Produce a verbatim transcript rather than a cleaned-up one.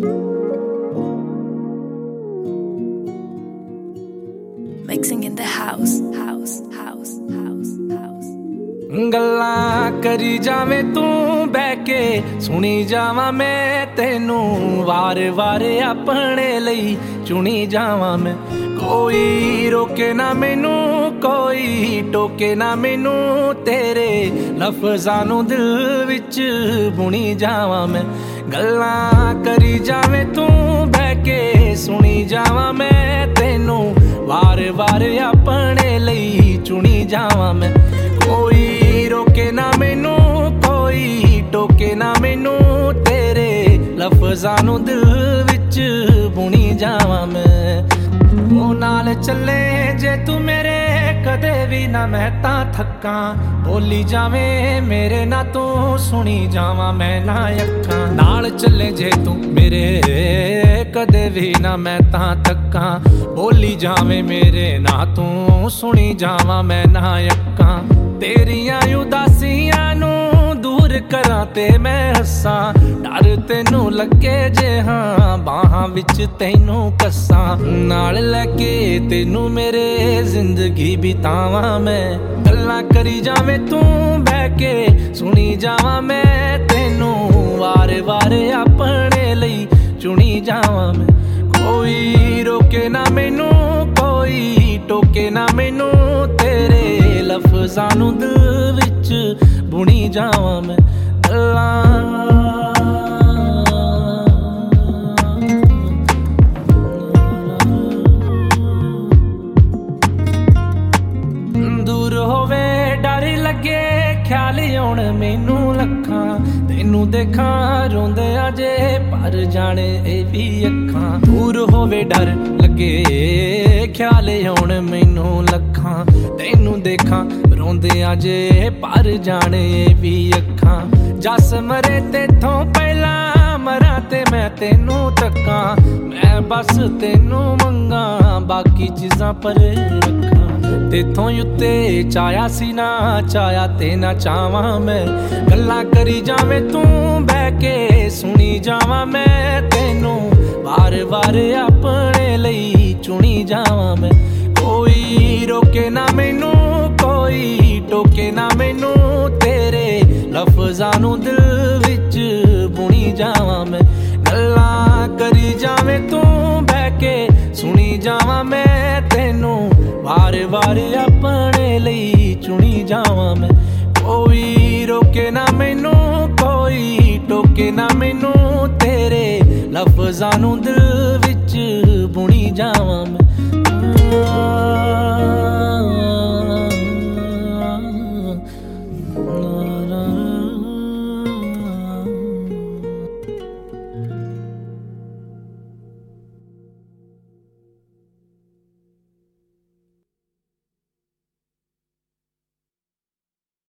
Mixing in the house, house, house, house, house. ਗੱਲਾਂ ਕਰੀ ਜਾਵੇਂ ਤੂੰ ਬਹਿ ਕੇ ਸੁਣੀ ਜਾਵਾਂ ਮੈਂ ਤੈਨੂੰ ਵਾਰ-ਵਾਰ ਆਪਣੇ ਲਈ ਚੁਣੀ ਜਾਵਾਂ ਮੈਂ ਕੋਈ ਰੋਕੇ ਨਾ ਮੈਨੂੰ ਕੋਈ ਟੋਕੇ ਨਾ ਮੈਨੂੰ ਤੇਰੇ ਲਫ਼ਜ਼ਾਂ ਨੂੰ ਦਿਲ ਵਿੱਚ ਬੁਣੀ ਜਾਵਾਂ ਮੈਂ ਗੱਲਾਂ ਕਰੀ ਜਾਵੇਂ ਤੂੰ ਬਹਿ ਕੇ ਸੁਣੀ ਜਾਵਾਂ ਮੈਂ ਤੈਨੂੰ ਵਾਰ-ਵਾਰ ਆਪਣੇ ਲਈ ਚੁਣੀ ਜਾਵਾਂ ਮੈਂ ਕੋਈ ਰੋਕੇ ਨਾ ਮੈਨੂੰ ਕੋਈ ਟੋਕੇ ਨਾ ਮੈਨੂੰ ਤੇਰੇ ਲਫ਼ਜ਼ਾਂ ਨੂੰ ਦਿਲ ਵਿੱਚ ਬੁਣੀ ਜਾਵਾਂ ਮੈਂ ਉਹ ਨਾਲ ਚੱਲੇ ਜੇ ਤੂੰ ਮੇਰੇ ਕਦੇ ਵੀ ਨਾ ਮੈਂ ਤਾਂ ਥੱਕਾਂ ਬੋਲੀ ਜਾਵੇਂ ਮੇਰੇ ਨਾ ਤੂੰ ਸੁਣੀ ਜਾਵਾਂ ਮੈਂ ਨਾ ਅੱਖਾਂ ਨਾਲ ਚੱਲੇ ਜੇ ਤੂੰ ਮੇਰੇ ਕਦੇ ਵੀ ਨਾ ਮੈਂ ਤਾਂ ਥੱਕਾਂ ਬੋਲੀ ਜਾਵੇਂ ਮੇਰੇ ਨਾ ਤੂੰ ਸੁਣੀ ਜਾਵਾਂ ਮੈਂ ਨਾ ਅੱਖਾਂ ਤੇਰੀਆਂ ਉਦਾਸੀਆਂ ਨੂੰ ਦੂਰ ਕਰਾਂ ਤੇ ਮੈਂ ਹੱਸਾਂ ਡਰ ਤੈਨੂੰ ਲੱਗੇ ਜੇ ਹਾਂ ਬਾਹਾਂ ਵਿੱਚ ਤੈਨੂੰ ਕੱਸਾਂ ਨਾਲ ਲੈ ਕੇ ਤੈਨੂੰ ਮੇਰੇ ਜ਼ਿੰਦਗੀ ਬਿਤਾਵਾਂ ਮੈਂ ਗੱਲਾਂ ਕਰੀ ਜਾਵੇਂ ਤੂੰ ਬਹਿ ਕੇ ਸੁਣੀ ਜਾਵਾਂ ਮੈਂ ਤੈਨੂੰ ਵਾਰ-ਵਾਰ ਆਪਣੇ ਲਈ ਚੁਣੀ ਜਾਵਾਂ ਮੈਂ ਕੋਈ ਰੋਕੇ ਨਾ ਮੈਨੂੰ ਕੋਈ ਟੋਕੇ ਨਾ ਮੈਨੂੰ ਤੇਰੇ ਲਫ਼ਜ਼ਾਂ ਨੂੰ ਦਿਲ ਵਿੱਚ ਬੁਣੀ ਜਾਵਾਂ ਮੈਂ ਗੱਲਾਂ ਦੂਰ ਹੋਵੇ ਡਰ ਲੱਗੇ ਖਿਆਲ ਆਉਣ ਮੈਨੂੰ ਲੱਖਾਂ ਤੈਨੂੰ ਦੇਖਾਂ ਰੋਂਦੇ ਅਜੇ ਭਰ ਜਾਣੇ ਇਹ ਵੀ ਅੱਖਾਂ ਦੂਰ ਹੋਵੇ ਡਰ ਲੱਗੇ ਖਿਆਲ ਆਉਣ ਮੈਨੂੰ ਲੱਖਾਂ ਤੈਨੂੰ ਦੇਖਾਂ ਰੋਂਦੇ ਅਜੇ ਭਰ ਜਾਣੇ ਇਹ ਵੀ ਅੱਖਾਂ ਜਸ ਮਰੇ ਤੇਥੋਂ ਪਹਿਲਾਂ ਮਰਾਂ ਤੇ ਮੈਂ ਤੈਨੂੰ ਤੱਕਾਂ ਮੈਂ ਬਸ ਤੈਨੂੰ ਮੰਗਾਂ ਬਾਕੀ ਚੀਜ਼ਾਂ ਪਰੇ ਰੱਖਾਂ ਤੇਥੋਂ ਉੱਤੇ ਚਾਇਆ ਸੀ ਨਾ ਚਾਇਆ ਤੇ ਨਾ ਚਾਵਾਂ ਮੈਂ ਗੱਲਾਂ ਕਰੀ ਜਾਵੇਂ ਤੂੰ ਬਹਿ ਕੇ ਸੁਣੀ ਜਾਵਾਂ ਮੈਂ ਤੈਨੂੰ ਵਾਰ-ਵਾਰ ਆਪਣੇ ਲਈ ਚੁਣੀ ਜਾਵਾਂ ਮੈਂ ਕੋਈ ਰੋਕੇ ਨਾ ਮੈਨੂੰ ਕੋਈ ਟੋਕੇ ਨਾ ਮੈਨੂੰ ਤੇਰੇ ਲਫ਼ਜ਼ਾਂ ਨੂੰ ਦਿਲ ਵਿੱਚ ਬੁਣੀ ਜਾਵਾਂ ਮੈਂ ਗੱਲਾਂ ਕਰੀ ਜਾਵੇਂ ਤੂੰ ਬਹਿ ਕੇ ਸੁਣੀ ਜਾਵਾਂ ਮੈਂ ਤੈਨੂੰ ਵਾਰ-ਵਾਰ ਆਪਣੇ ਲਈ ਚੁਣੀ ਜਾਵਾਂ ਮੈਂ ਕੋਈ ਰੋਕੇ ਨਾ ਮੈਨੂੰ ਕੋਈ ਟੋਕੇ ਨਾ ਮੈਨੂੰ ਤੇਰੇ ਲਫ਼ਜ਼ਾਂ ਨੂੰ